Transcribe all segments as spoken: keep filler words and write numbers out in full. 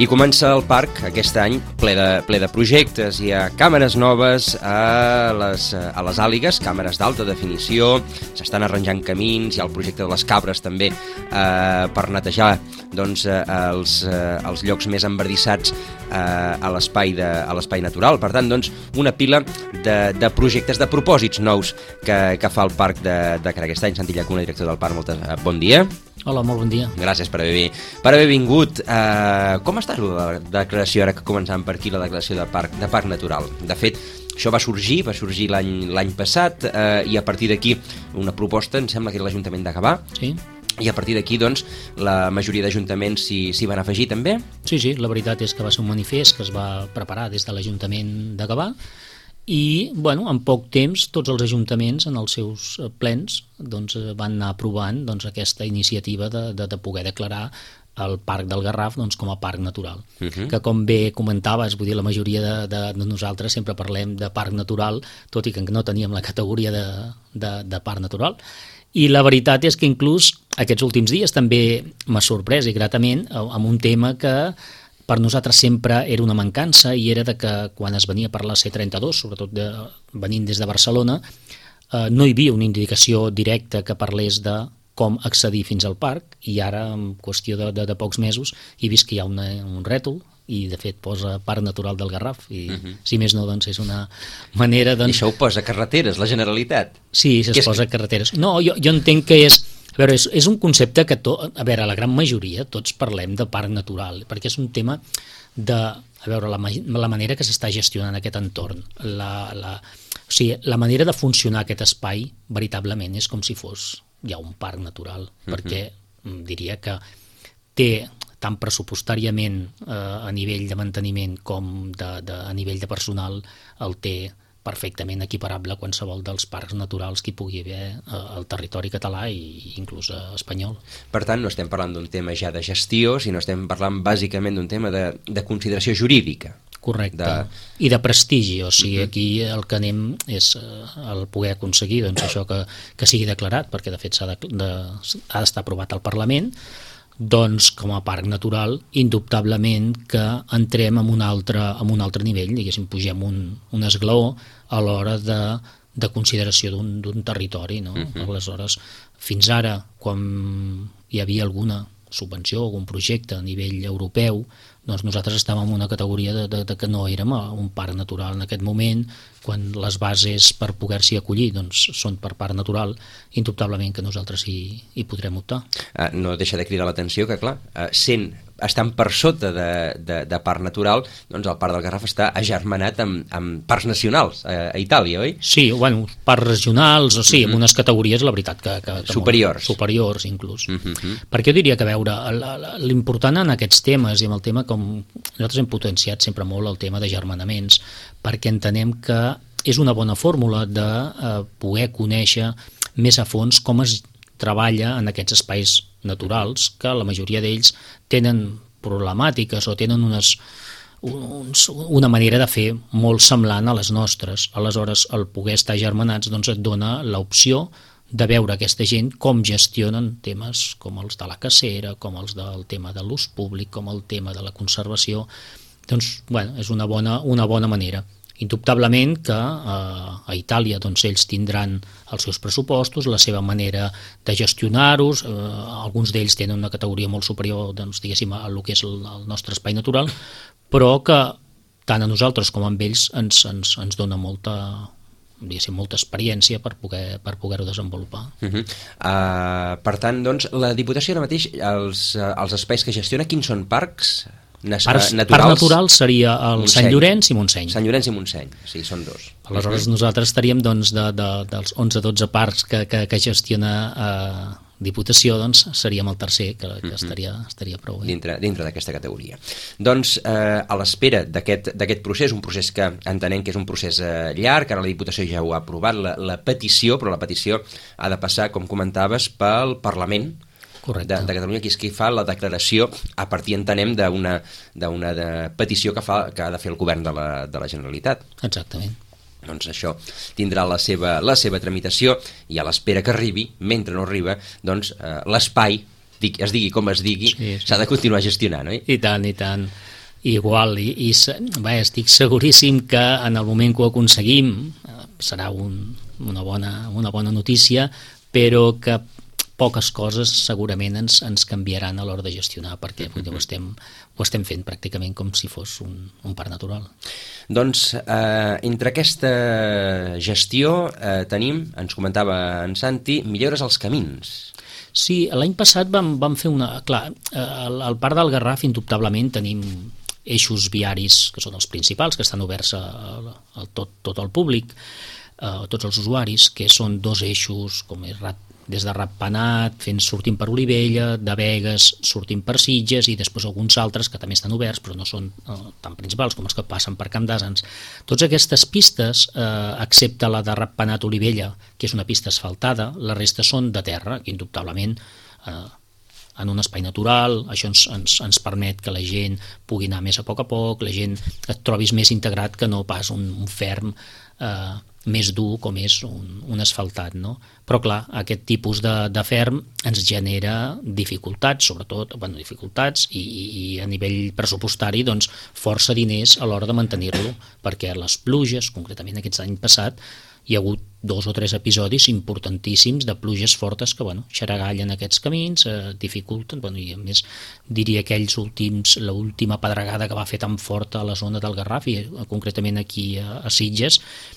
I comença el parc aquest any ple de, ple de projectes. Hi ha càmeres noves a les, a les àligues, càmeres d'alta definició, s'estan arranjant camins, hi ha el projecte de les cabres també eh, per netejar doncs, eh, els, eh, els llocs més enverdissats eh, a l'espai de, a l'espai natural. Per tant, doncs, una pila de, de projectes, de propòsits nous que, que fa el parc de, de cara aquest any. Santi Llacuna, director del parc, moltes, eh, bon dia. Hola, molt bon dia. Gràcies per haver, per haver vingut. Uh, com està la declaració, ara que començàvem per aquí, la declaració de parc, de parc natural? De fet, això va sorgir, va sorgir l'any l'any passat, uh, i a partir d'aquí una proposta, em sembla que era l'Ajuntament de Gavà. Sí. I a partir d'aquí, doncs, la majoria d'ajuntaments s'hi, s'hi van afegir també? Sí, sí, la veritat és que va ser un manifest que es va preparar des de l'Ajuntament de Gavà. I, bueno, en poc temps tots els ajuntaments en els seus plens doncs, van anar aprovant doncs, aquesta iniciativa de, de, de poder declarar el Parc del Garraf doncs, com a parc natural. Uh-huh. Que com bé comentaves, vull dir, la majoria de, de, de nosaltres sempre parlem de parc natural, tot i que no teníem la categoria de, de, de parc natural. I la veritat és que inclús aquests últims dies també m'ha sorprès i gratament amb un tema que per nosaltres sempre era una mancança, i era de que quan es venia per la C trenta-dos, sobretot de, venint des de Barcelona, eh, no hi havia una indicació directa que parlés de com accedir fins al parc, i ara, en qüestió de, de, de pocs mesos, he vist que hi ha una, un rètol, i de fet posa Parc Natural del Garraf, i uh-huh. si més no, doncs és una manera... Doncs... I això ho posa a carreteres, la Generalitat? Sí, es posa a carreteres. No, jo, jo entenc que és... A veure, és, és un concepte que, to, a veure, la gran majoria, tots parlem de parc natural, perquè és un tema de, a veure, la, la manera que s'està gestionant aquest entorn, la, la, o sigui, la manera de funcionar aquest espai, veritablement, és com si fos ja un parc natural, uh-huh. perquè diria que té, tant pressupostàriament eh, a nivell de manteniment com de, de, a nivell de personal, el té perfectament equiparable a qualsevol dels parcs naturals que hi pugui haver al territori català i inclús espanyol. Per tant, no estem parlant d'un tema ja de gestió, sinó estem parlant bàsicament d'un tema de, de consideració jurídica. Correcte, de... i de prestigi, o sigui, uh-huh. aquí el que anem és el poder aconseguir doncs, això que, que sigui declarat, perquè de fet s'ha de, de, ha d'estar aprovat al Parlament, doncs com a parc natural, indubtablement que entrem en un altre, en un altre nivell, diguéssim, pugem un, un esglaó a l'hora de, de consideració d'un, d'un territori, no? Uh-huh. Aleshores, fins ara, quan hi havia alguna subvenció, algun projecte a nivell europeu, doncs nosaltres estàvem en una categoria de, de, de que no érem un parc natural en aquest moment, quan les bases per poder-s'hi acollir doncs, són per parc natural, indubtablement que nosaltres hi, hi podrem optar. Uh, no deixa de cridar l'atenció que, clar, uh, sent estan per sota de, de, de parc natural, doncs el Parc del Garraf està agermanat amb, amb parcs nacionals a, a Itàlia, oi? Sí, bueno, parcs regionals, o sí, uh-huh. amb unes categories, la veritat, que... que, que superiors. Molt, superiors, inclús. Uh-huh. Perquè jo diria que, a veure, l'important en aquests temes, i amb el tema com... Nosaltres hem potenciat sempre molt el tema de germanaments, perquè entenem que és una bona fórmula de eh, poder conèixer més a fons com es treballa en aquests espais naturals, que la majoria d'ells tenen problemàtiques o tenen unes, uns, una manera de fer molt semblant a les nostres. Aleshores, el poder estar germanats doncs, et dona l'opció de veure aquesta gent com gestionen temes com els de la cacera, com els del tema de l'ús públic, com el tema de la conservació. Doncs, bueno, és una bona, una bona manera. Indubtablement que eh, a Itàlia doncs, ells tindran els seus pressupostos, la seva manera de gestionar-los, eh, alguns d'ells tenen una categoria molt superior doncs, diguéssim, a el que és el, el nostre espai natural, però que tant a nosaltres com a ells ens, ens, ens dona molta, diguéssim, molta experiència per poder, per poder-ho desenvolupar. Uh-huh. Uh, per tant, doncs, la Diputació ara mateix, els, els espais que gestiona, quins són parcs? Parc natural seria el Montseny. Sant Llorenç i Montseny. Sant Llorenç i Montseny, sí, són dos. Aleshores uh-huh. nosaltres estaríem doncs, de, de, dels onze dotze parcs que, que, que gestiona eh, Diputació, doncs seríem el tercer, que, que uh-huh. estaria, estaria prou bé. Dintre, dintre d'aquesta categoria. Doncs eh, a l'espera d'aquest, d'aquest procés, un procés que entenem que és un procés eh, llarg, ara la Diputació ja ho ha aprovat, la, la petició, però la petició ha de passar, com comentaves, pel Parlament, de, de Catalunya, que és qui fa la declaració a partir, entenem, d'una, d'una de petició que, fa, que ha de fer el govern de la, de la Generalitat. Exactament. Doncs això tindrà la seva, la seva tramitació, i a l'espera que arribi, mentre no arriba, doncs eh, l'espai digui, es digui com es digui, s'ha sí, sí. de continuar gestionant, oi? I tant, i tant. Igual, i, i bé, estic seguríssim que en el moment que ho aconseguim serà un, una, bona, una bona notícia, però que poques coses segurament ens, ens canviaran a l'hora de gestionar, perquè ho estem, ho estem fent pràcticament com si fos un, un parc natural. Doncs eh, entre aquesta gestió eh, tenim, ens comentava en Santi, millores als camins. Sí, l'any passat vam, vam fer una... Clar, al, al Parc del Garraf indubtablement tenim eixos viaris que són els principals, que estan oberts a, a tot, tot el públic, a tots els usuaris, que són dos eixos com és des de Ratpenat, fent sortint per Olivella, de Begues sortint per Sitges i després alguns altres que també estan oberts però no són eh, tan principals com els que passen per Camp d'Àsens. Totes aquestes pistes, eh, excepte la de Ratpenat-Olivella, que és una pista asfaltada, la resta són de terra, que indubtablement eh, en un espai natural, això ens, ens, ens permet que la gent pugui anar més a poc a poc, la gent et trobis més integrat que no pas un, un ferm eh, més dur com és un, un asfaltat, no? Però clar, aquest tipus de, de ferm ens genera dificultats, sobretot, bueno, dificultats i, i a nivell pressupostari, doncs, força diners a l'hora de mantenir-lo, perquè les pluges, concretament aquest any passat, hi ha hagut dos o tres episodis importantíssims de pluges fortes que, bueno, xaragallen aquests camins, eh, dificulten, bueno, i a més diria que aquells últims, l'última pedregada que va fer tan forta a la zona del Garraf, i concretament aquí a, a Sitges,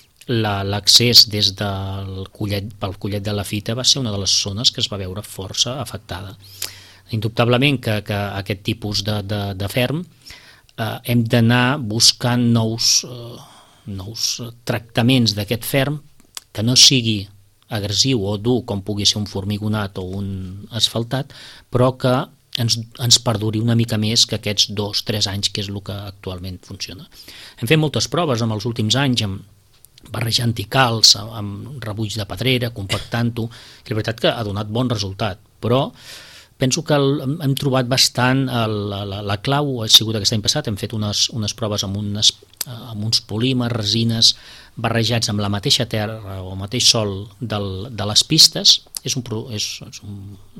l'accés des del Collet, pel Collet de la Fita va ser una de les zones que es va veure força afectada. Indubtablement que, que aquest tipus de, de, de ferm eh, hem d'anar buscant nous, eh, nous tractaments d'aquest ferm que no sigui agressiu o dur com pugui ser un formigonat o un asfaltat, però que ens, ens perduri una mica més que aquests dos o tres anys que és el que actualment funciona. Hem fet moltes proves en els últims anys amb barrejant ticals amb rebuig de pedrera, compactant-ho, que la veritat que ha donat bon resultat, però penso que el, hem trobat bastant el, la, la clau ha sigut aquest any passat, hem fet unes, unes proves amb, unes, amb uns polímers, resines barrejats amb la mateixa terra o el mateix sòl del, de les pistes. És un, és, és un,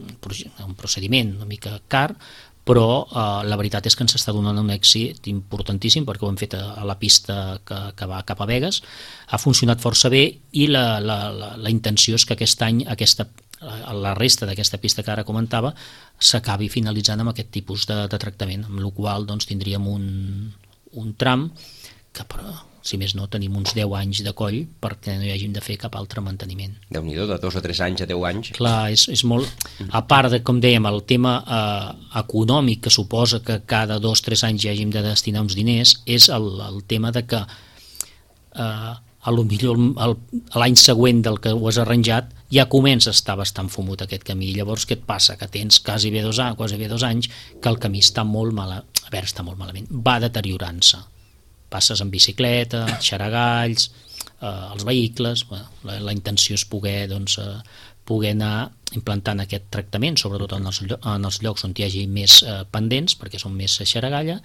un procediment una mica car, però eh, la veritat és que ens està donant un èxit importantíssim perquè ho hem fet a, a la pista que, que va cap a Begues, ha funcionat força bé i la, la, la, la intenció és que aquest any aquesta, la resta d'aquesta pista que ara comentava s'acabi finalitzant amb aquest tipus de, de tractament, amb la qual doncs, tindríem un, un tram que però, si més no, tenim uns deu anys de coll perquè no hi hàgim de fer cap altre manteniment. Déu-n'hi-do, de dos o tres anys a deu anys. Clar, és, és molt... A part de, com dèiem, el tema eh, econòmic que suposa que cada dos o tres anys hi hàgim de destinar uns diners, és el, el tema de que eh, a lo millor l'any següent del que ho has arranjat ja comença a estar bastant fumut aquest camí. Llavors què et passa? Que tens quasi bé dos, quasi bé dos anys que el camí està molt mal, a veure, està molt malament, va deteriorant-se. Passes en bicicleta, xaragalls, eh, els vehicles, bueno, la, la intenció és poder, doncs, eh, poder anar implantant aquest tractament, sobretot en els, en els llocs on hi hagi més eh, pendents, perquè són més xaragalla,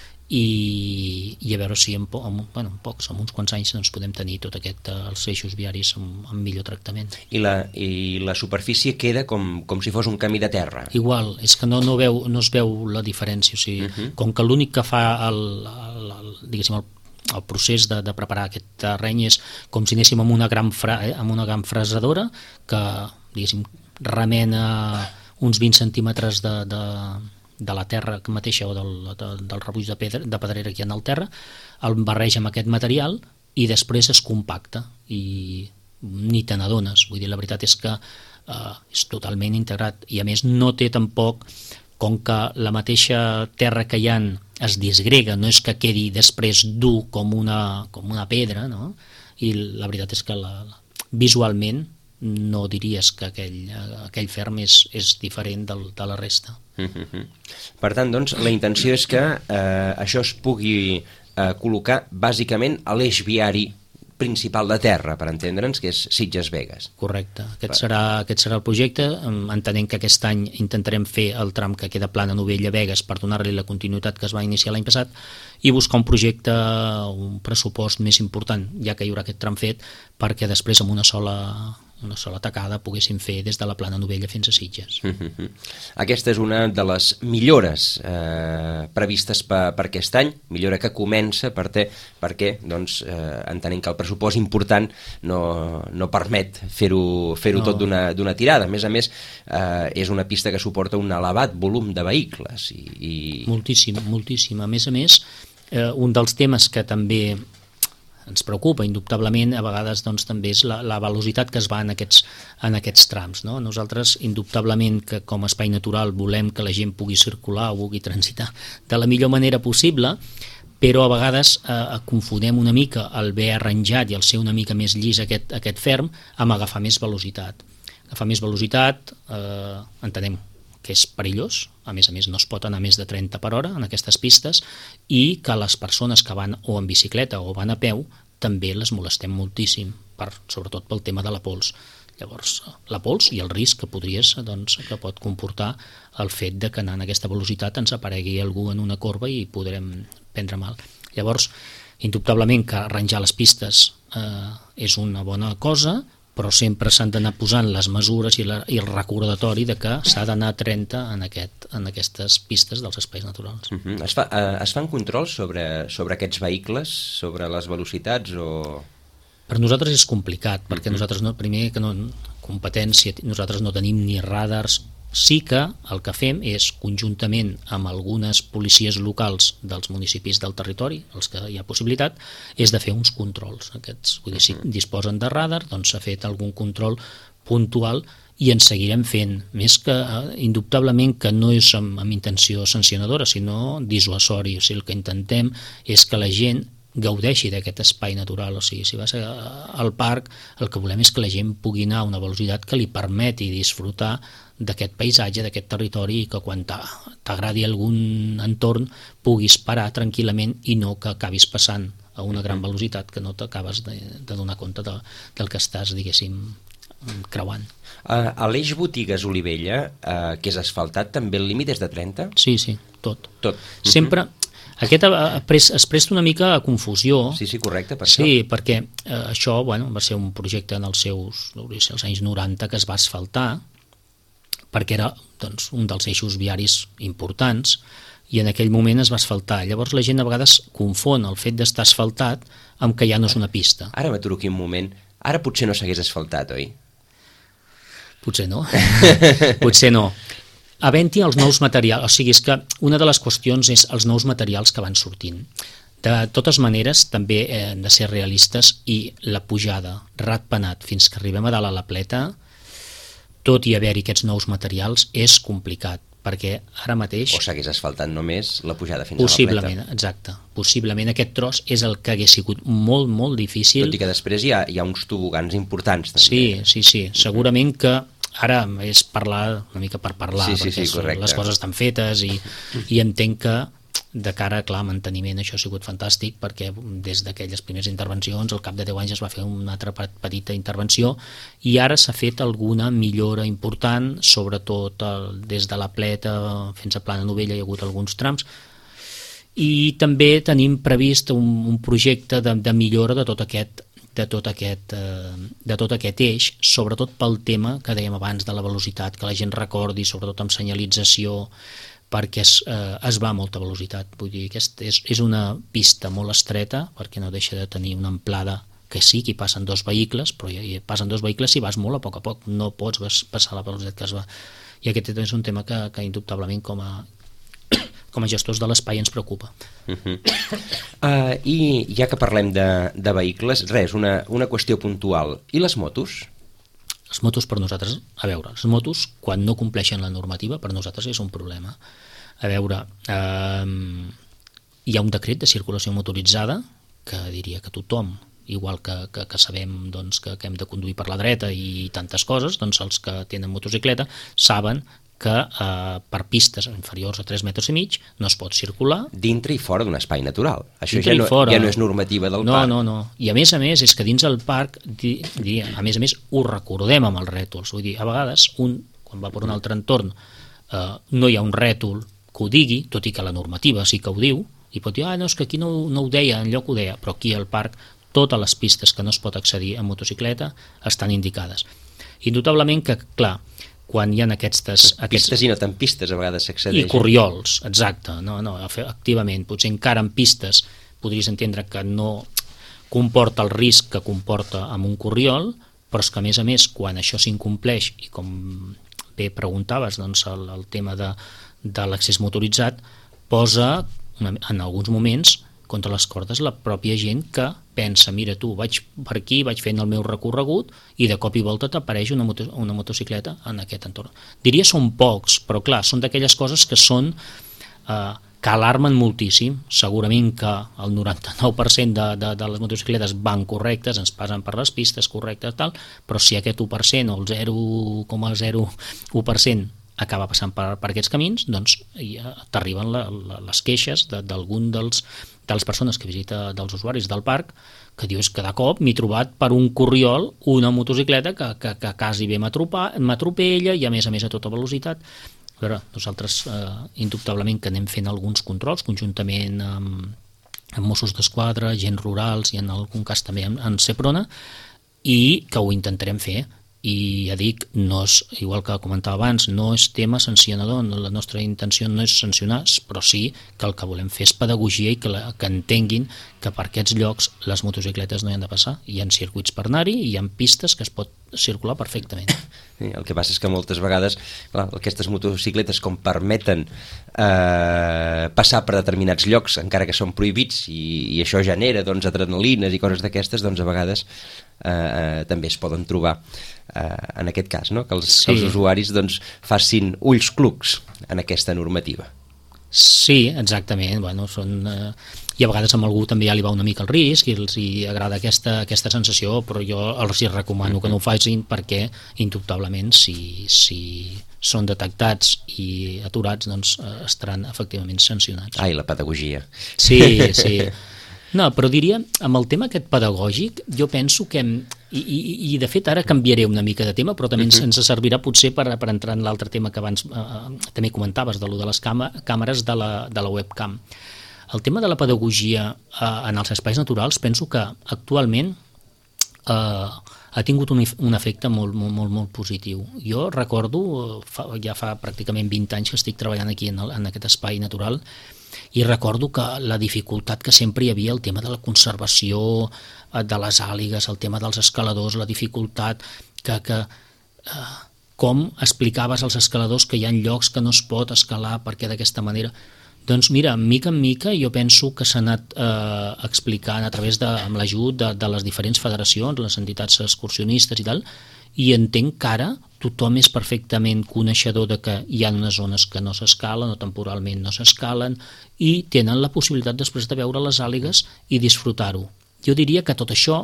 i, i a veure si en, en, bueno, en pocs, en uns quants anys doncs, podem tenir tot aquest, eh, els eixos viaris amb, amb millor tractament. I la, i la superfície queda com, com si fos un camí de terra? Igual, és que no, no, veu, no es veu la diferència, o sigui, uh-huh. Com que l'únic que fa el, el, el, diguéssim, el, el procés de, de preparar aquest terreny és com si anéssim amb una gran, fra, eh, amb una gran fresadora que, diguéssim, remena uns vint centímetres de, de de la terra mateixa o del, de, del rebuig de, pedra, de pedrera que hi ha al terra, el barreja amb aquest material i després es compacta i ni te n'adones. Vull dir, la veritat és que eh, és totalment integrat i a més no té tampoc, com que la mateixa terra que hi ha es disgrega, no és que quedi després dur com una, com una pedra, no? I la veritat és que la, visualment no diries que aquell, aquell ferm és, és diferent del, de la resta. Mm-hmm. Per tant, doncs, la intenció és que eh, això es pugui eh, col·locar bàsicament a l'eix viari principal de terra, per entendre'ns, que és Sitges-Begues. Correcte, aquest serà, aquest serà el projecte, entenent que aquest any intentarem fer el tram que queda plana Novella-Begues per donar-li la continuïtat que es va iniciar l'any passat i buscar un projecte, un pressupost més important, ja que hi haurà aquest tram fet, perquè després amb una sola una sola tacada poguéssim fer des de la Plana Novella fins a Sitges. Mm-hmm. Aquesta és una de les millores eh, previstes per, per aquest any, millora que comença per te, perquè doncs, eh, entenent que el pressupost important no, no permet fer-ho fer-ho no. tot d'una tirada. A més a més, eh, és una pista que suporta un elevat volum de vehicles. I, i... Moltíssim, moltíssim. A més a més, eh, un dels temes que també ens preocupa, indubtablement, a vegades doncs, també és la, la velocitat que es va en aquests, en aquests trams. No? Nosaltres, indubtablement, que com a espai natural volem que la gent pugui circular o pugui transitar de la millor manera possible, però a vegades eh, confonem una mica el haver arranjat i el ser una mica més llis aquest, aquest ferm amb agafar més velocitat. Agafar més velocitat, eh, entenem que és perillós, a més a més no es pot anar més de trenta per hora en aquestes pistes, i que les persones que van o en bicicleta o van a peu també les molestem moltíssim, per, sobretot pel tema de la pols. Llavors, la pols i el risc que podries, doncs, que pot comportar el fet de que anant a aquesta velocitat ens aparegui algú en una corba i podrem prendre mal. Llavors, indubtablement que arranjar les pistes eh, és una bona cosa, però sempre s'han d'anar posant les mesures i, la, i el recordatori de que s'ha d'anar a trenta en, aquest, en aquestes pistes dels espais naturals. Uh-huh. Es, fa, eh, es fan controls sobre, sobre aquests vehicles, sobre les velocitats o...? Per nosaltres és complicat, perquè uh-huh. nosaltres, no, primer que no, competència, nosaltres no tenim ni radars. Sí que el que fem és, conjuntament amb algunes policies locals dels municipis del territori, els que hi ha possibilitat, és de fer uns controls. Aquests, vull dir, si disposen de radar, doncs s'ha fet algun control puntual i en seguirem fent, més que eh, indubtablement que no és amb, amb intenció sancionadora, sinó dissuasori. O sigui, el que intentem és que la gent gaudeixi d'aquest espai natural. O sigui, si vas al parc, el que volem és que la gent pugui anar a una velocitat que li permeti disfrutar d'aquest paisatge, d'aquest territori, i que quan t'agradi algun entorn puguis parar tranquil·lament i no que acabis passant a una gran velocitat que no t'acabes de, de donar compte de, del que estàs, diguéssim, creuant. Uh, a l'eix Botigues-Olivella, uh, que és asfaltat, també el límit és de trenta? Sí, sí, tot. Tot. Sempre... Uh-huh. Aquest es presta una mica a confusió. Sí, sí, correcte, per sí, això. perquè eh, això bueno, va ser un projecte en els seus els anys noranta que es va asfaltar, perquè era doncs, un dels eixos viaris importants, i en aquell moment es va asfaltar. Llavors la gent a vegades confon el fet d'estar asfaltat amb que ja no és una pista. Ara m'aturo aquí un moment. Ara potser no s'hagués asfaltat, oi? Potser no. Potser no. Havent-hi els nous materials, o sigui, és que una de les qüestions és els nous materials que van sortint. De totes maneres, també hem de ser realistes, i la pujada ratpenat fins que arribem a dalt a la Pleta, tot i haver-hi aquests nous materials, és complicat, perquè ara mateix... O s'hagués asfaltat només la pujada fins possiblement, a la Pleta. Exacte. Possiblement aquest tros és el que hagués sigut molt, molt difícil. Tot i que després hi ha, hi ha uns tobogans importants, també. Sí, sí, sí. Segurament que ara és parlar una mica per parlar, sí, sí, perquè sí, les coses estan fetes i, i entenc que de cara clar, a manteniment això ha sigut fantàstic, perquè des d'aquelles primeres intervencions al cap de deu anys es va fer una altra petita intervenció i ara s'ha fet alguna millora important, sobretot el, des de la Pleta fins a Plana Novella hi ha hagut alguns trams, i també tenim previst un, un projecte de, de millora de tot aquest de tot, aquest, de tot aquest eix, sobretot pel tema que dèiem abans de la velocitat, que la gent recordi, sobretot amb senyalització, perquè es, eh, es va a molta velocitat. Vull dir, aquesta és, és una pista molt estreta, perquè no deixa de tenir una amplada que sí, que hi passen dos vehicles, però hi passen dos vehicles si vas molt a poc a poc, no pots passar la velocitat que es va. I aquest és un tema que, que indubtablement com a com a gestors de l'espai ens preocupa. Uh-huh. uh, I ja que parlem de, de vehicles, res, una, una qüestió puntual. I les motos? Les motos per nosaltres, a veure, les motos quan no compleixen la normativa per nosaltres és un problema. A veure, eh, hi ha un decret de circulació motoritzada que diria que tothom, igual que, que, que sabem doncs, que, que hem de conduir per la dreta i tantes coses, doncs els que tenen motocicleta saben que eh, per pistes inferiors a tres metres i mig no es pot circular. Dintre i fora d'un espai natural. Això Dintre ja no, fora. ja no és normativa del no, parc. No, no, no. I a més a més és que dins el parc, di, di, a més a més, ho recordem amb els rètols. Vull dir, a vegades un, quan va per un altre entorn, eh, no hi ha un rètol que ho digui, tot i que la normativa sí que ho diu, i pot dir, ah, no, és que aquí no, no ho deia, enlloc ho deia, però aquí al parc totes les pistes que no es pot accedir en motocicleta estan indicades. Indubtablement que, clar, quan hi ha aquestes... Pistes aquests... i no tant pistes, a vegades s'accedeix. I corriols, exacte, no, no, activament, potser encara en pistes podries entendre que no comporta el risc que comporta amb un corriol, però és que a més a més quan això s'incompleix i com bé preguntaves doncs, el, el tema de, de l'accés motoritzat posa una, en alguns moments contra les cordes la pròpia gent que pensa, mira tu, vaig per aquí, vaig fent el meu recorregut i de cop i volta t'apareix una, moto, una motocicleta en aquest entorn. Diria són pocs, però clar, són d'aquelles coses que són eh, que alarmen moltíssim. Segurament que el noranta-nou per cent de, de, de les motocicletes van correctes, ens passen per les pistes correctes, tal, però si aquest u per cent o el zero coma zero u per cent acaba passant per, per aquests camins, doncs ja t'arriben la, la, les queixes d'algun de, dels de les persones que visita, dels usuaris del parc, que dius que de cop m'he trobat per un corriol una motocicleta que, que, que quasi bé m'atropella i a més a més a tota velocitat. A veure, nosaltres eh, indubtablement que anem fent alguns controls conjuntament amb, amb Mossos d'Esquadra, agents rurals i en algun cas també en, en Seprona, i que ho intentarem fer. I ja dic, no és, igual que comentava abans, no és tema sancionador, la nostra intenció no és sancionar, però sí que el que volem fer és pedagogia i que, la, que entenguin que per aquests llocs les motocicletes no hi han de passar. Hi ha circuits per anar-hi i hi ha pistes que es pot circular perfectament. Sí, el que passa és que moltes vegades clar, aquestes motocicletes com permeten eh, passar per determinats llocs encara que són prohibits i, i això genera doncs, adrenalines i coses d'aquestes, doncs a vegades eh, eh, també es poden trobar eh, en aquest cas, no? que, els, sí. que els usuaris doncs, facin ulls clucs en aquesta normativa. Sí, exactament. Bueno, són, eh, i a vegades amb algú també ja li va una mica el risc i els hi agrada aquesta, aquesta sensació, però jo els hi recomano que no ho facin perquè indubtablement si, si són detectats i aturats doncs eh, estaran efectivament sancionats. Ai, la pedagogia. Sí, sí. No, però diria, amb el tema aquest pedagògic, jo penso que, i, i, i de fet ara canviaré una mica de tema, però també uh-huh. ens servirà potser per, per entrar en l'altre tema que abans eh, també comentaves, de lo de les càmeres de la, de la webcam. El tema de la pedagogia eh, en els espais naturals penso que actualment eh, ha tingut un, un efecte molt, molt, molt, molt positiu. Jo recordo, fa, ja fa pràcticament vint anys que estic treballant aquí en, el, en aquest espai natural, i recordo que la dificultat que sempre hi havia, el tema de la conservació de les àligues, el tema dels escaladors, la dificultat que, que eh, com explicaves als escaladors que hi ha llocs que no es pot escalar perquè d'aquesta manera. Doncs mira, mica en mica jo penso que s'ha anat eh, explicant a través de, amb l'ajut de, de les diferents federacions, les entitats excursionistes i tal, i entenc que ara tothom és perfectament coneixedor de que hi ha unes zones que no s'escalen o temporalment no s'escalen i tenen la possibilitat després de veure les àligues i disfrutar-ho. Jo diria que tot això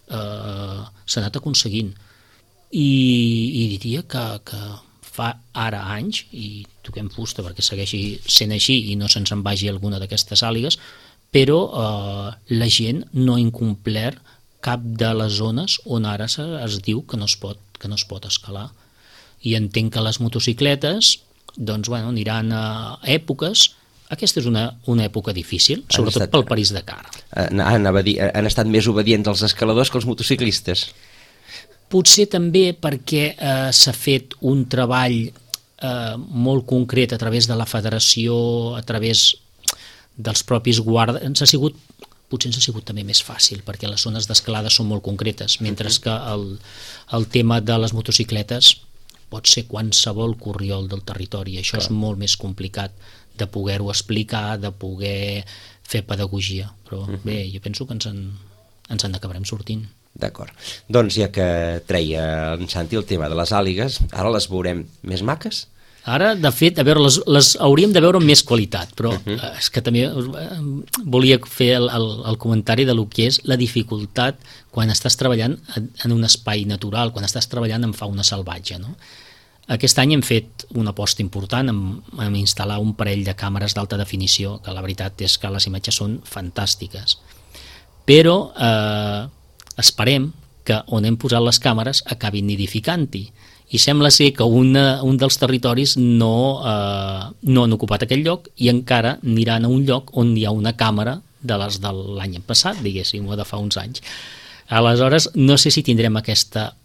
eh, s'ha anat aconseguint i, i diria que, que fa ara anys, i toquem fusta perquè segueixi sent així i no se'ns en vagi alguna d'aquestes àligues, però eh, la gent no ha incomplert cap de les zones on ara es diu que no es pot, que no es pot escalar. I entenc que les motocicletes doncs, bueno, aniran a èpoques. Aquesta és una, una època difícil, sobretot estat, pel París-Dakar. Han, han, han estat més obedients els escaladors que els motociclistes? Potser també perquè eh, s'ha fet un treball eh, molt concret a través de la federació, a través dels propis guardes. Ens ha sigut potser ens ha sigut també més fàcil, perquè les zones d'escalada són molt concretes, mentre que el, el tema de les motocicletes pot ser qualsevol corriol del territori. Això Clar. És molt més complicat de poder-ho explicar, de poder fer pedagogia. Però uh-huh. bé, jo penso que ens en, ens en acabarem sortint. D'acord. Doncs ja que treia en Santi el tema de les àligues, ara les veurem més maques? Ara, de fet, a veure, les, les hauríem de veure amb més qualitat, però uh-huh. eh, és que també eh, volia fer el, el, el comentari de lo que és la dificultat quan estàs treballant en, en un espai natural, quan estàs treballant en fauna salvatge, no? Aquest any hem fet una aposta important en, en instal·lar un parell de càmeres d'alta definició, que la veritat és que les imatges són fantàstiques. Però eh, esperem que on hem posat les càmeres acabin nidificant-hi. I sembla ser que una, un dels territoris no, eh, no han ocupat aquell lloc i encara aniran a un lloc on hi ha una càmera de les de l'any passat, diguéssim, o de fa uns anys. Aleshores, no sé si tindrem aquesta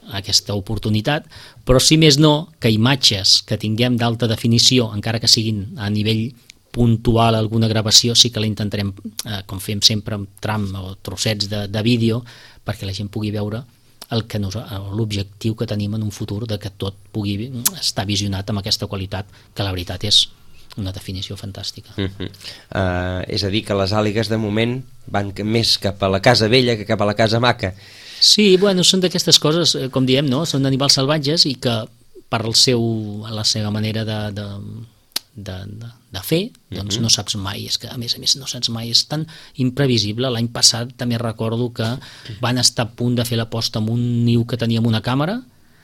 aquesta oportunitat, però si més no, que imatges que tinguem d'alta definició, encara que siguin a nivell puntual alguna gravació, sí que la intentarem, eh, com fem sempre, amb tram o trossets de, de vídeo, perquè la gent pugui veure el que nos, l'objectiu que tenim en un futur de que tot pugui estar visionat amb aquesta qualitat, que la veritat és una definició fantàstica. Uh-huh. uh, és a dir, que les àligues de moment van més cap a la casa vella que cap a la casa maca. Sí, bueno, són d'aquestes coses, com diem, no? Són animals salvatges i que per el seu, la seva manera de, de, de, de, de fer, doncs uh-huh. no saps mai, és que a més a més no saps mai, és tan imprevisible. L'any passat també recordo que van estar a punt de fer l'aposta amb un niu que teníem una càmera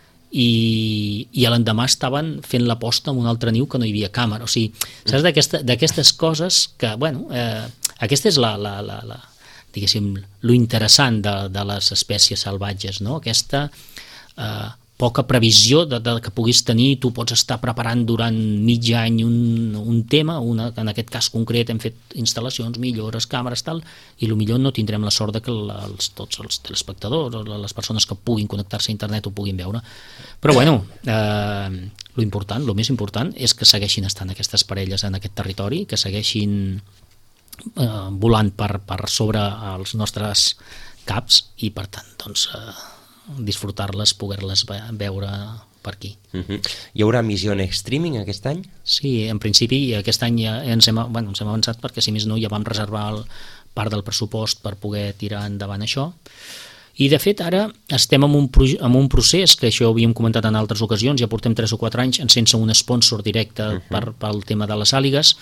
i, i l'endemà estaven fent l'aposta amb un altre niu que no hi havia càmera. O sigui, saps d'aquesta, d'aquestes coses que, bueno, eh, aquesta és la, la, la, la diguéssim, lo interessant de, de les espècies salvatges, no? Aquesta eh, poca previsió de, de que puguis tenir, tu pots estar preparant durant mig any un, un tema, una, en aquest cas concret hem fet instal·lacions, millores, càmeres, tal, i potser no tindrem la sort de que els, tots els telespectadors o les persones que puguin connectar-se a internet ho puguin veure. Però bueno, eh, lo important, lo més important és que segueixin estant aquestes parelles en aquest territori, que segueixin eh, volant per, per sobre els nostres caps i per tant, doncs, eh, disfrutar-les, poder-les veure per aquí. Uh-huh. Hi haurà emissió en streaming aquest any? Sí, en principi aquest any ja ens hem, bueno, ens hem avançat perquè si més no ja vam reservar el, part del pressupost per poder tirar endavant això. I de fet ara estem en un, en un procés, que això ho havíem comentat en altres ocasions, ja portem tres o quatre anys sense un sponsor directe uh-huh. per, pel tema de les àligues.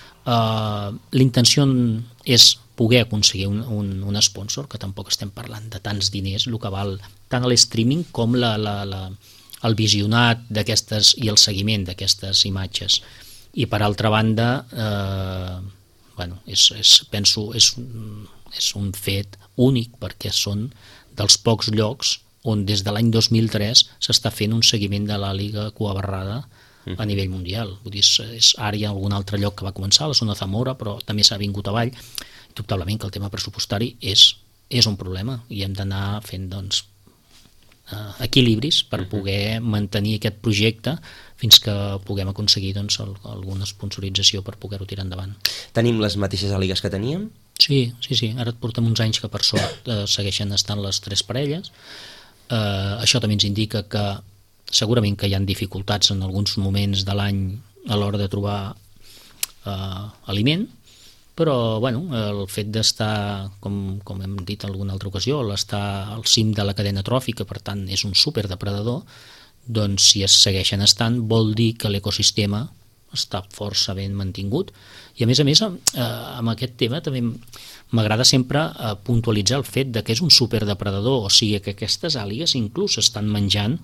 Uh, l'intenció és poder aconseguir un, un, un sponsor, que tampoc estem parlant de tants diners, el que val tant a l'streaming com la, la, la, el visionat d'aquestes i el seguiment d'aquestes imatges. I per altra banda, eh, bueno, és, és, penso, és, és un fet únic, perquè són dels pocs llocs on des de l'any dos mil tres s'està fent un seguiment de l'àliga cuabarrada a nivell mundial. Vull dir, és, ara hi ha algun altre lloc que va començar, la zona Zamora, però també s'ha vingut avall. Indubtablement que el tema pressupostari és, és un problema i hem d'anar fent, doncs, uh, equilibris per poder mantenir aquest projecte fins que puguem aconseguir, doncs, el, alguna sponsorització per poder-ho tirar endavant. Tenim les mateixes àligues que teníem? Sí, sí, sí. Ara et portem uns anys que per sort uh, segueixen estant les tres parelles. Uh, això també ens indica que segurament que hi ha dificultats en alguns moments de l'any a l'hora de trobar eh, aliment, però bueno, el fet d'estar, com, com hem dit en alguna altra ocasió, l'estar al cim de la cadena tròfica, per tant és un superdepredador, doncs si es segueixen estant vol dir que l'ecosistema està força ben mantingut. I a més a més, eh, amb aquest tema també m'agrada sempre eh, puntualitzar el fet de que és un superdepredador, o sigui que aquestes àligues inclús estan menjant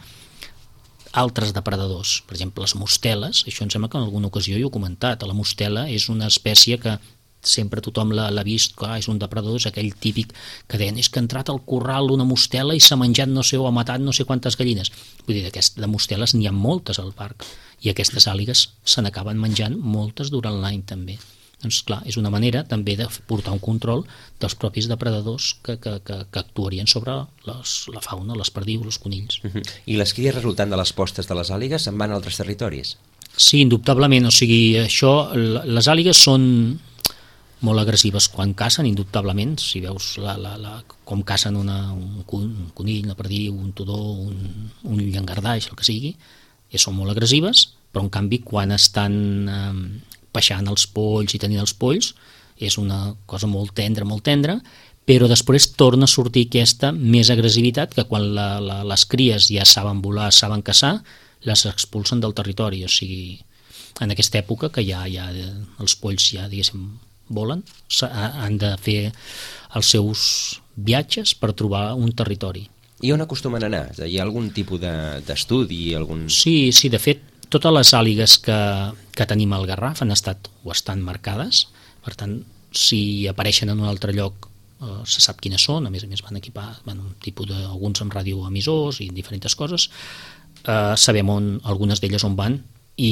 altres depredadors, per exemple les mosteles. Això em sembla que en alguna ocasió jo he comentat, la mostela és una espècie que sempre tothom l'ha, l'ha vist, que és un depredador, és aquell típic que deien, és que ha entrat al corral una mostela i s'ha menjat no sé o ha matat no sé quantes gallines. Vull dir, de mosteles n'hi ha moltes al parc i aquestes àligues se n'acaben menjant moltes durant l'any també. Doncs clar, és una manera també de portar un control dels propis depredadors que, que, que, que actuarien sobre les, la fauna, les perdius, els conills. Uh-huh. I les cries resultant de les postes de les àligues se'n van a altres territoris? Sí, indubtablement. O sigui, això, les àligues són molt agressives quan cacen, indubtablement. Si veus la, la, la, com cacen una, un, un conill, una perdiu, un tudó, un, un llangardaix, el que sigui, són molt agressives, però en canvi quan estan eh, peixant els polls i tenint els polls és una cosa molt tendra, molt tendra, però després torna a sortir aquesta més agressivitat que quan la, la, les cries ja saben volar, saben caçar, les expulsen del territori. O sigui, en aquesta època que ja, ja els polls ja, diguéssim, volen, han de fer els seus viatges per trobar un territori. I on acostumen a anar? Hi ha algun tipus de, d'estudi? Algun... Sí, sí, de fet, totes les àligues que, que tenim al Garraf han estat o estan marcades, per tant, si apareixen en un altre lloc eh, se sap quines són, a més a més van equipar bueno, un tipus de, alguns amb radioemissors i diferents coses, eh, sabem on, algunes d'elles on van i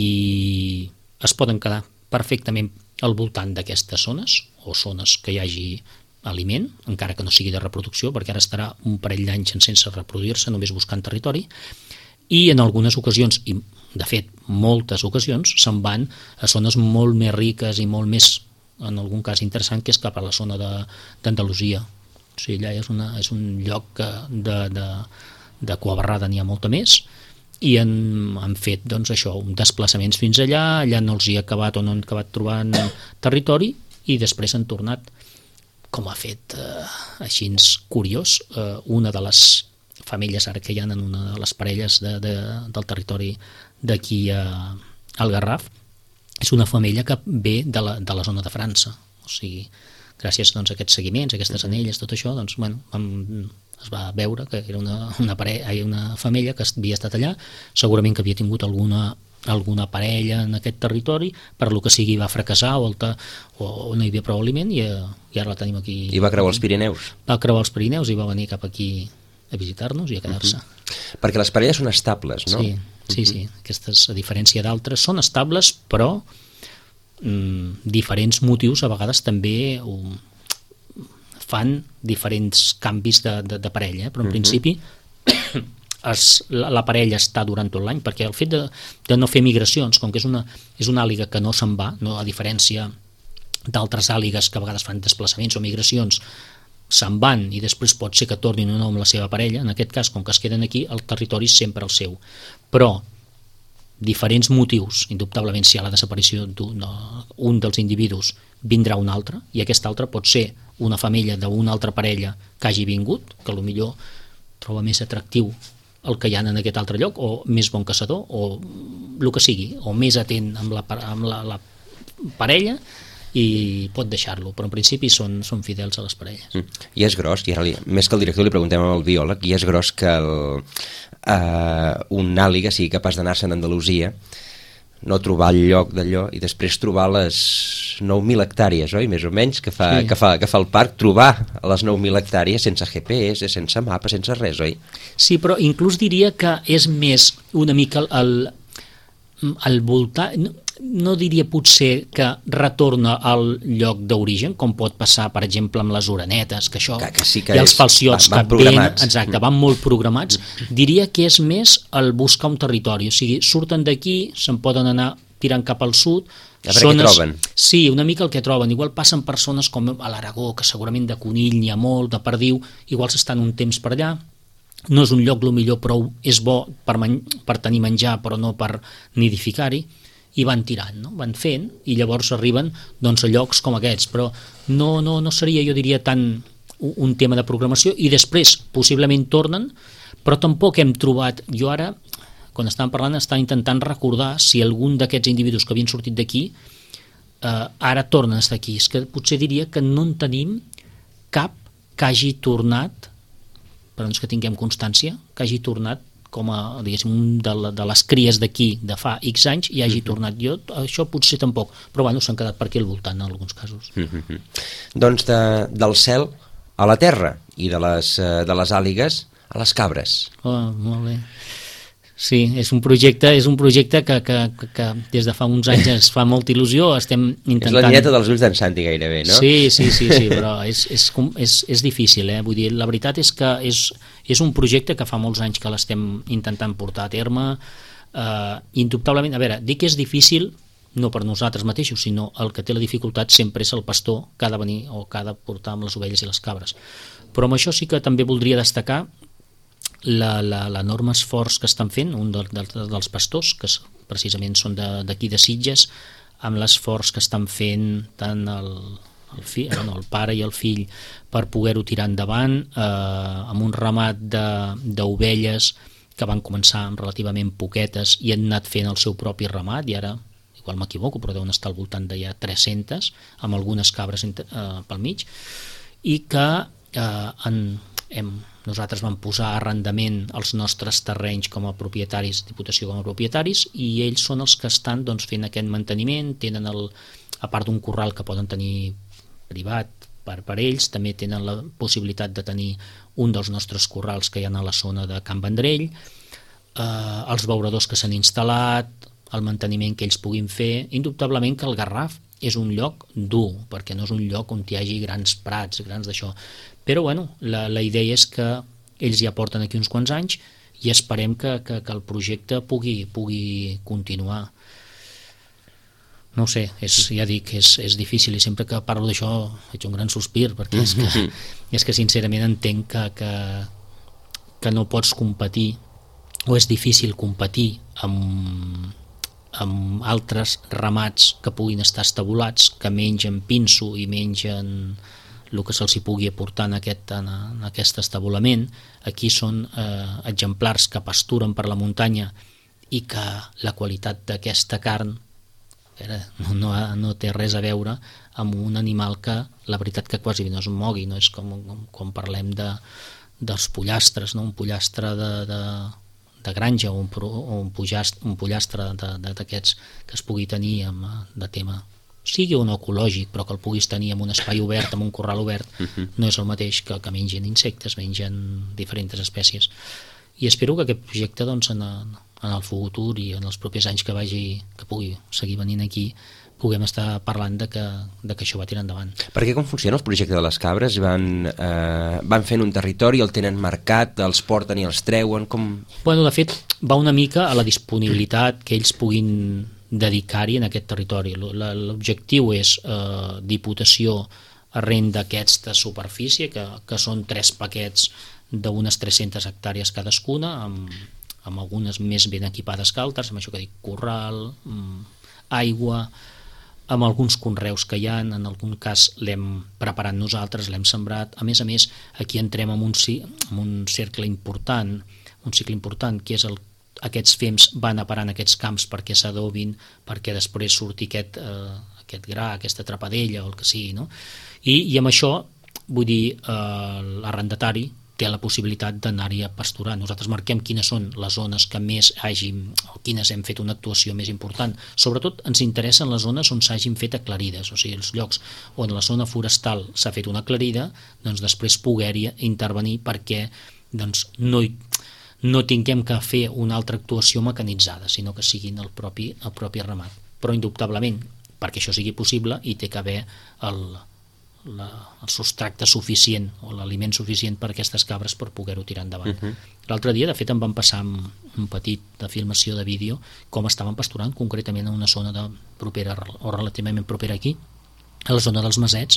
es poden quedar perfectament al voltant d'aquestes zones o zones que hi hagi aliment, encara que no sigui de reproducció, perquè ara estarà un parell d'anys sense reproduir-se, només buscant territori, i en algunes ocasions, i de fet moltes ocasions, se'n van a zones molt més riques i molt més, en algun cas interessant, que és cap a la zona d'Andalusia. O sigui, allà és, una, és un lloc que de, de, de cua barrada n'hi ha molta més, i han, han fet doncs, això, desplaçaments fins allà, allà no els hi ha acabat o no han acabat trobant territori, i després han tornat, com ha fet eh, així curiós, eh, una de les femelles ara que hi ha en una de les parelles de, de, del territori d'aquí a, al Garraf, és una femella que ve de la, de la zona de França. O sigui, gràcies doncs, a aquests seguiments, a aquestes anelles, tot això, doncs, bueno, vam, es va veure que era una, una, parella, una femella que havia estat allà, segurament que havia tingut alguna alguna parella en aquest territori, per lo que sigui va fracassar o, alta, o no hi havia prou aliment, i, i ara la tenim aquí. I va creuar els Pirineus. Va creuar els Pirineus i va venir cap aquí a visitar-nos i a quedar-se. Uh-huh. Perquè les parelles són estables, no? Sí, sí, uh-huh. sí. Aquestes, a diferència d'altres, són estables, però mm, diferents motius a vegades també um, fan diferents canvis de, de, de parella, eh? Però en uh-huh. principi Es, la, la parella està durant tot l'any, perquè el fet de, de no fer migracions, com que és una, és una àliga que no se'n va, no, a diferència d'altres àligues que a vegades fan desplaçaments o migracions, se'n van i després pot ser que tornin o no amb la seva parella, en aquest cas, com que es queden aquí, el territori és sempre el seu. Però diferents motius, indubtablement, si hi ha la desaparició d'un un dels individus, vindrà un altre, i aquest altre pot ser una femella d'una altra parella que hagi vingut, que potser troba més atractiu el que hi ha en aquest altre lloc, o més bon caçador, o el que sigui, o més atent amb la, amb la, la parella, i pot deixar-lo, però en principi són, són fidels a les parelles. Mm. I és gros, i ara li, més que el director li preguntem al biòleg, i és gros que el, eh, un àliga sigui capaç d'anar-se'n a Andalusia, no trobar el lloc d'allò i després trobar les nou mil hectàrees, oi? Més o menys, que fa, sí. que fa, que fa el parc, trobar les nou mil hectàrees sense G P S, sense mapa, sense res, oi? Sí, però inclús diria que és més una mica el, el voltant... No, no diria potser que retorna al lloc d'origen, com pot passar, per exemple, amb les orenetes, que això, que, que sí que i els falciots van, van que programats. Ven, exacte, van molt programats, diria que és més el buscar un territori, o sigui, surten d'aquí, se'n poden anar tirant cap al sud, a veure què troben. Sí, una mica el que troben, igual passen persones com a l'Aragó, que segurament de conill n'hi ha molt, de perdiu, igual s'estan un temps per allà, no és un lloc el millor, però és bo per, per tenir menjar, però no per nidificar-hi, i van tirant, no? Van fent, i llavors arriben doncs, a llocs com aquests, però no, no, no seria, jo diria, tant un tema de programació, i després possiblement tornen, però tampoc hem trobat, jo ara, quan estàvem parlant, estava intentant recordar si algun d'aquests individus que havien sortit d'aquí eh, ara tornen a estar aquí. És que potser diria que no en tenim cap que hagi tornat, però no és que tinguem constància, que hagi tornat com a, diguéssim, un de, la, de les cries d'aquí de fa X anys i hagi mm-hmm. tornat. Jo, això potser tampoc, però bueno, s'han quedat per aquí al voltant en alguns casos. Mm-hmm. Doncs de, del cel a la terra i de les, de les àligues a les cabres. Oh, molt bé. Sí, és un projecte, és un projecte que, que, que des de fa uns anys ens fa molta il·lusió, estem intentant... És la nieta dels ulls d'en Santi gairebé, no? Sí, sí, sí, sí, però és, és, és, és difícil, eh? Vull dir, la veritat és que és, és un projecte que fa molts anys que l'estem intentant portar a terme, eh, indubtablement, a veure, dic que és difícil no per nosaltres mateixos, sinó el que té la dificultat sempre és el pastor que ha de venir o que ha de portar amb les ovelles i les cabres. Però amb això sí que també voldria destacar l'enorme esforç que estan fent un de, de, dels pastors, que precisament són d'aquí de, de Sitges, amb l'esforç que estan fent tant el, el, fill, bueno, el pare i el fill per poder-ho tirar endavant, eh, amb un ramat d'ovelles que van començar amb relativament poquetes i han anat fent el seu propi ramat, i ara, igual m'equivoco, però deuen estar al voltant de ja tres-centes, amb algunes cabres eh, pel mig, i que eh, en, hem nosaltres vam posar a arrendament els nostres terrenys com a propietaris, Diputació com a propietaris, i ells són els que estan doncs, fent aquest manteniment, tenen el, a part d'un corral que poden tenir privat per, per ells, també tenen la possibilitat de tenir un dels nostres corrals que hi ha a la zona de Can Vendrell, eh, els beuradors que s'han instal·lat, el manteniment que ells puguin fer, indubtablement que el Garraf és un lloc dur, perquè no és un lloc on hi hagi grans prats, grans d'això. Però, bueno, la, la idea és que ells ja porten aquí uns quants anys i esperem que, que, que el projecte pugui, pugui continuar. No ho sé, és, ja dic, és, és difícil, i sempre que parlo d'això faig un gran sospir, perquè és que, és que sincerament entenc que, que, que no pots competir, o és difícil competir amb, amb altres ramats que puguin estar estabulats, que mengen pinso i mengen el que se'ls hi pugui aportar en aquest, en, en aquest establiment. Aquí són eh, exemplars que pasturen per la muntanya i que la qualitat d'aquesta carn no, no, no té res a veure amb un animal que la veritat que quasi no es mogui, no és com, com, com parlem de, dels pollastres, no? Un pollastre de, de, de granja o un, o un, pollastre, un pollastre d'aquests que es pugui tenir amb, de tema sigui o no ecològic, però que el puguis tenir en un espai obert, en un corral obert, uh-huh. no és el mateix que, que mengen insectes, mengen diferents espècies. I espero que aquest projecte, doncs, en, en el futur i en els propers anys que vagi, que pugui seguir venint aquí, puguem estar parlant de que, de que això va tirar endavant. Perquè com funciona el projecte de les cabres? Van, eh, van fent un territori, el tenen marcat, els porten i els treuen? Com... Bueno, de fet, va una mica a la disponibilitat que ells puguin dedicar-hi en aquest territori. L'objectiu és eh, Diputació arrenda d'aquesta superfície, que, que són tres paquets d'unes tres-centes hectàrees cadascuna, amb, amb algunes més ben equipades que altres, amb això que dic, corral, aigua, amb alguns conreus que hi ha, en algun cas l'hem preparat nosaltres, l'hem sembrat. A més a més, aquí entrem en un, en un cercle important, un cicle important, que és el aquests fems van a parar en aquests camps perquè s'adobin, perquè després surti aquest, eh, aquest gra, aquesta trapadella o el que sigui, no? I, i amb això, vull dir, eh, l'arrendatari té la possibilitat d'anar-hi a pasturar. Nosaltres marquem quines són les zones que més hàgim, o quines hem fet una actuació més important. Sobretot ens interessen les zones on s'hagin fet aclarides, o sigui, els llocs on la zona forestal s'ha fet una aclarida, doncs després poder-hi intervenir perquè doncs, no hi no tinguem que fer una altra actuació mecanitzada, sinó que siguin el propi, el propi ramat. Però indubtablement, perquè això sigui possible, hi té que haver el, la, el substracte suficient o l'aliment suficient per a aquestes cabres per poder-ho tirar endavant. Uh-huh. L'altre dia, de fet, em van passar un petit de filmació de vídeo com estaven pasturant concretament en una zona de propera o relativament propera aquí, a la zona dels Masets,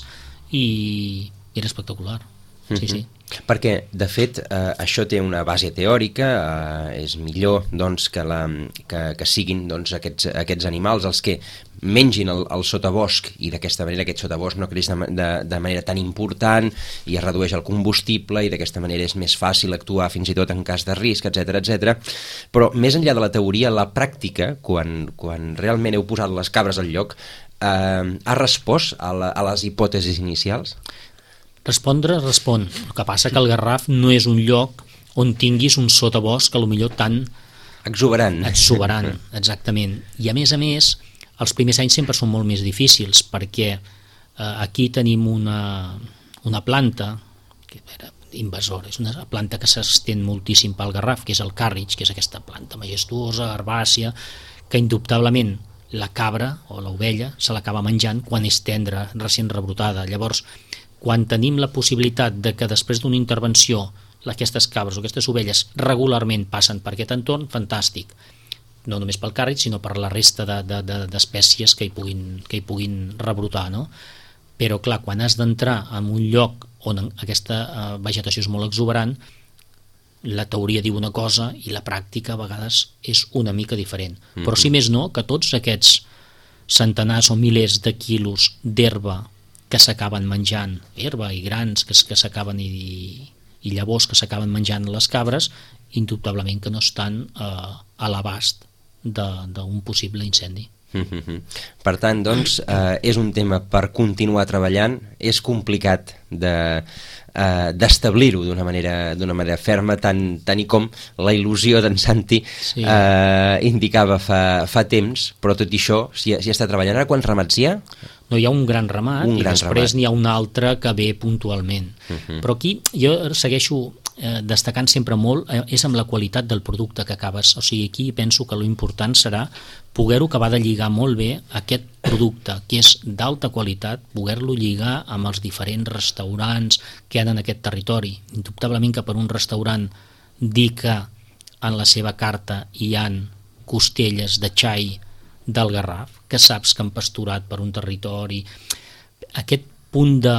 i era espectacular. Sí, sí. Perquè, de fet, eh, això té una base teòrica, eh, és millor doncs, que, la, que, que siguin doncs, aquests, aquests animals els que mengin el, el sotabosc i d'aquesta manera aquest sotabosc no creix de, de, de manera tan important i es redueix el combustible i d'aquesta manera és més fàcil actuar fins i tot en cas de risc, etcètera, etcètera. Però més enllà de la teoria, la pràctica, quan, quan realment heu posat les cabres al lloc, eh, ha respost a, la, a les hipòtesis inicials? Respondre, respon. El que passa que el Garraf no és un lloc on tinguis un sotabosc que potser tan... Exuberant. Exuberant, exactament. I a més a més, els primers anys sempre són molt més difícils perquè eh, aquí tenim una, una planta que era invasora, és una planta que s'estén moltíssim pel Garraf, que és el càrrig, que és aquesta planta majestuosa, herbàcia, que indubtablement la cabra o l'ovella se l'acaba menjant quan és tendra, recient rebrotada. Llavors, quan tenim la possibilitat de que després d'una intervenció aquestes cabres o aquestes ovelles regularment passen per aquest entorn, fantàstic. No només pel càrrec, sinó per la resta de, de, de, d'espècies que hi puguin, que hi puguin rebrotar, no? Però, clar, quan has d'entrar en un lloc on aquesta eh, vegetació és molt exuberant, la teoria diu una cosa i la pràctica a vegades és una mica diferent. Mm-hmm. Però, si més no, que tots aquests centenars o milers de quilos d'herba que s'acaben menjant, herba i grans que, que s'acaben i, i llavors que s'acaben menjant les cabres, indubtablement que no estan eh, a l'abast d'un possible incendi. Mm-hmm. Per tant, doncs, eh, és un tema per continuar treballant, és complicat de, eh, d'establir-ho d'una manera, d'una manera ferma, tant, tant i com la il·lusió d'en Santi sí. eh, indicava fa, fa temps, però tot i això s'hi, s'hi està treballant. Ara quants ramats hi ha? no hi ha un gran ramat un i gran després ramat. n'hi ha un altre que ve puntualment. Uh-huh. Però aquí jo segueixo eh, destacant sempre molt, eh, és amb la qualitat del producte que acabes. O sigui, aquí penso que l'important serà poder-ho acabar de lligar molt bé aquest producte, que és d'alta qualitat, poder-lo lligar amb els diferents restaurants que hi ha en aquest territori. Indubtablement que per un restaurant dir que en la seva carta hi han costelles de xai del Garraf, que saps que han pasturat per un territori. Aquest punt de,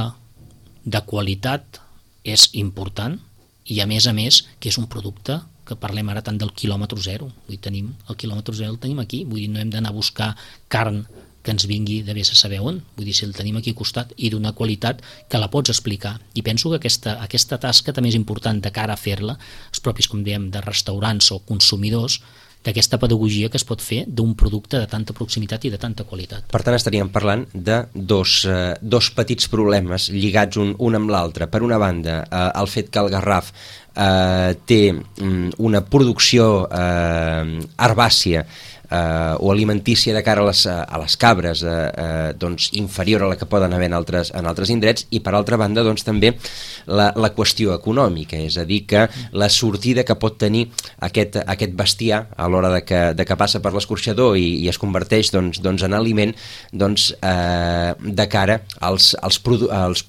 de qualitat és important i a més a més que és un producte que parlem ara tant del quilòmetre zero. Vull dir, tenim, el quilòmetre zero el tenim aquí, vull dir, no hem d'anar a buscar carn que ens vingui de vés a saber on, vull dir, si el tenim aquí al costat i d'una qualitat que la pots explicar. I penso que aquesta, aquesta tasca també és important de cara a fer-la, els propis, com dèiem, de restaurants o consumidors, d'aquesta pedagogia que es pot fer d'un producte de tanta proximitat i de tanta qualitat. Per tant, estaríem parlant de dos, eh, dos petits problemes lligats un, un amb l'altre. Per una banda, eh, el fet que el Garraf eh, té una producció eh, herbàcia eh, o alimentícia de cara a les, a les cabres eh, eh, doncs inferior a la que poden haver en altres, en altres indrets, i per altra banda doncs també la, la qüestió econòmica, és a dir que la sortida que pot tenir aquest, aquest bestiar a l'hora de que, de que passa per l'escorxador i, i es converteix doncs, doncs en aliment doncs, eh, de cara als, als, produ- als,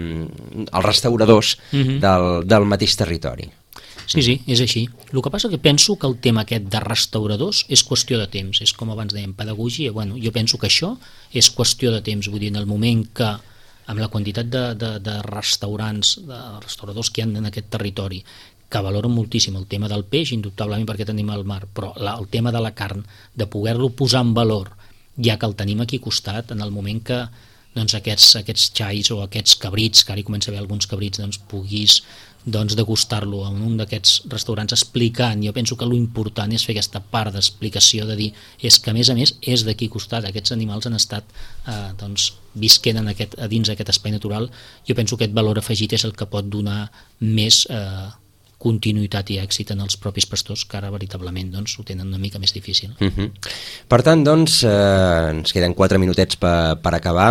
mm, als restauradors uh-huh. del, del mateix territori. Sí, sí, és així. El que passa que penso que el tema aquest de restauradors és qüestió de temps, és com abans dèiem, pedagogia. Bueno, jo penso que això és qüestió de temps, vull dir, en el moment que amb la quantitat de, de, de restaurants, de restauradors que hi ha en aquest territori, que valoren moltíssim el tema del peix, indubtablement perquè tenim el mar, però la, el tema de la carn, de poder-lo posar en valor, ja que el tenim aquí al costat, en el moment que doncs, aquests, aquests xais o aquests cabrits, que ara hi comença a haver alguns cabrits, doncs puguis doncs, degustar-lo en un d'aquests restaurants explicant. Jo penso que l'important és fer aquesta part d'explicació, de dir, és que a més a més és d'aquí costat, aquests animals han estat eh, doncs, visquent en aquest, a dins d'aquest espai natural. Jo penso que aquest valor afegit és el que pot donar més eh, continuïtat i èxit en els propis pastors, que ara veritablement doncs, ho tenen una mica més difícil. Uh-huh. Per tant, doncs, eh, ens queden quatre minutets per, per acabar.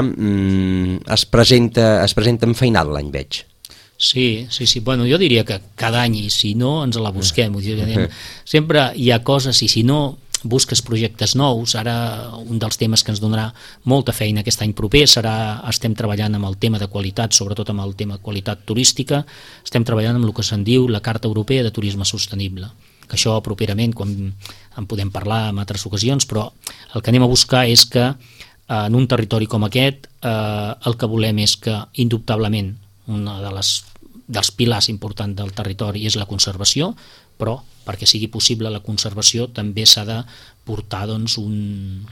Mm, es presenta, es presenta enfeinat l'any, veig. Sí, sí, sí. Bueno, jo diria que cada any, i si no, ens la busquem. Vull dir, anem, sempre hi ha coses, i si no, busques projectes nous. Ara un dels temes que ens donarà molta feina aquest any proper serà, estem treballant amb el tema de qualitat, sobretot amb el tema de qualitat turística, estem treballant amb el que se'n diu la Carta Europea de Turisme Sostenible, que això properament, quan en podem parlar en altres ocasions, però el que anem a buscar és que eh, en un territori com aquest eh, el que volem és que, indubtablement, una de les dels pilars importants del territori és la conservació, però perquè sigui possible la conservació també s'ha de portar doncs, un,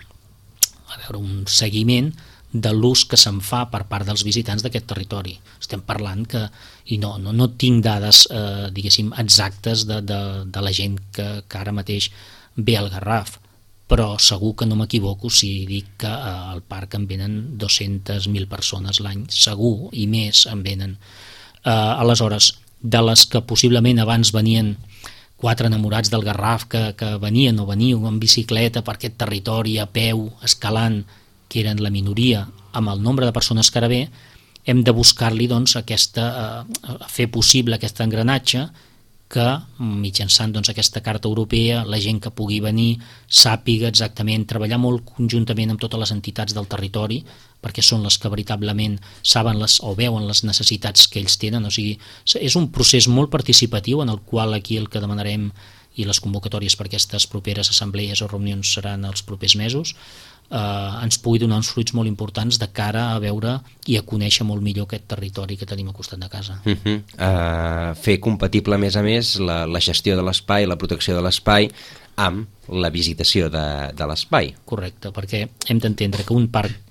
a veure, un seguiment de l'ús que se'n fa per part dels visitants d'aquest territori. Estem parlant que, i no, no, no tinc dades eh, diguéssim exactes de, de, de la gent que, que ara mateix ve al Garraf, però segur que no m'equivoco si dic que eh, al parc en venen dues-centes mil persones l'any, segur, i més en venen. Uh, aleshores, de les que possiblement abans venien quatre enamorats del Garraf que, que venien o veniu en bicicleta per aquest territori a peu, escalant, que eren la minoria, amb el nombre de persones que ara ve, hem de buscar-li doncs, aquesta, uh, fer possible aquest engranatge que mitjançant doncs, aquesta carta europea la gent que pugui venir sàpiga exactament, treballar molt conjuntament amb totes les entitats del territori, perquè són les que veritablement saben les, o veuen les necessitats que ells tenen. O sigui, és un procés molt participatiu en el qual aquí el que demanarem, i les convocatòries per aquestes properes assemblees o reunions seran els propers mesos, eh, ens pugui donar uns fruits molt importants de cara a veure i a conèixer molt millor aquest territori que tenim al costat de casa. Uh-huh. Uh, fer compatible, a més a més, la, la gestió de l'espai, la protecció de l'espai, amb la visitació de, de l'espai. Correcte, perquè hem d'entendre que un parc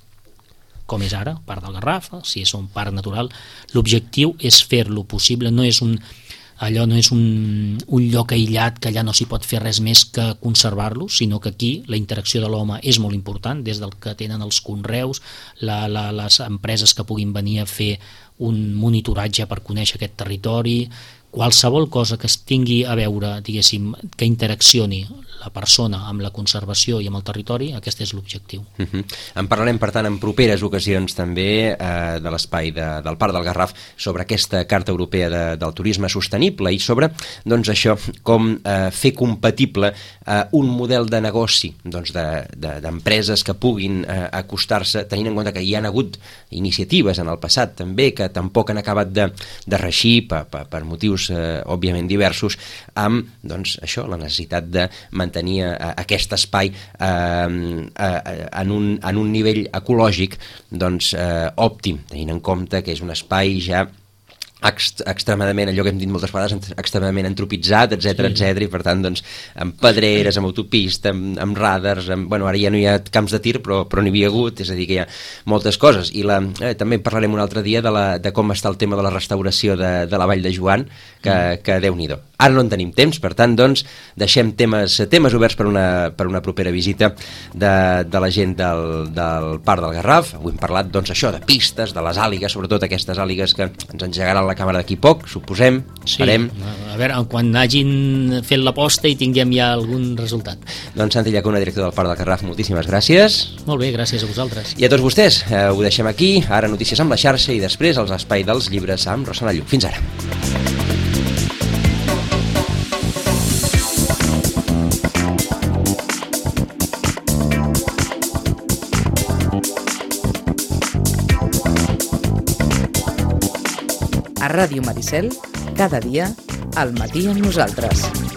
com és ara, parc del Garraf, si és un parc natural, l'objectiu és fer-lo possible, no és un, allò no és un, un lloc aïllat que allà no s'hi pot fer res més que conservar-lo, sinó que aquí la interacció de l'home és molt important, des del que tenen els conreus, la, la, les empreses que puguin venir a fer un monitoratge per conèixer aquest territori, qualsevol cosa que es tingui a veure, diguéssim, que interaccioni la persona amb la conservació i amb el territori, aquest és l'objectiu. Uh-huh. En parlarem, per tant, en properes ocasions també eh, de l'espai de, del Parc del Garraf sobre aquesta Carta Europea de, del Turisme Sostenible i sobre, doncs, això, com eh, fer compatible eh, un model de negoci doncs, d'empreses de, de, que puguin eh, acostar-se, tenint en compte que hi ha hagut iniciatives en el passat també que tampoc han acabat de, de reixir per, per, per motius, eh, òbviament, diversos, amb, doncs, això, la necessitat de mantenir eh, aquest espai eh, eh, en, un, en un nivell ecològic doncs, eh, òptim, tenint en compte que és un espai ja Ext extremadament, allò que hem dit moltes vegades, extremadament antropitzat, etcètera, sí. etcètera, i per tant, doncs, amb pedreres, amb autopista, amb, amb radars, amb, bueno, ara ja no hi ha camps de tir, però, però n'hi havia hagut, és a dir, que hi ha moltes coses, i la, eh, també parlarem un altre dia de, la, de com està el tema de la restauració de, de la Vall de Joan, que, mm. que Déu-n'hi-do. Ara no en tenim temps, per tant, doncs, deixem temes, temes oberts per una, per una propera visita de, de la gent del, del Parc del Garraf. Avui hem parlat, doncs, això, de pistes, de les àligues, sobretot aquestes àligues que ens engegaran la càmera d'aquí poc, suposem, esperem. Sí, a veure, quan hagin fet l'aposta i tinguem ja algun resultat. Doncs Santi Llacuna, director del Parc del Garraf, moltíssimes gràcies. Molt bé, gràcies a vosaltres. I a tots vostès, eh, ho deixem aquí, ara notícies amb la xarxa i després els espai dels llibres amb Rosana Lluc. Fins ara. A Ràdio Maricel, cada dia, al matí amb nosaltres.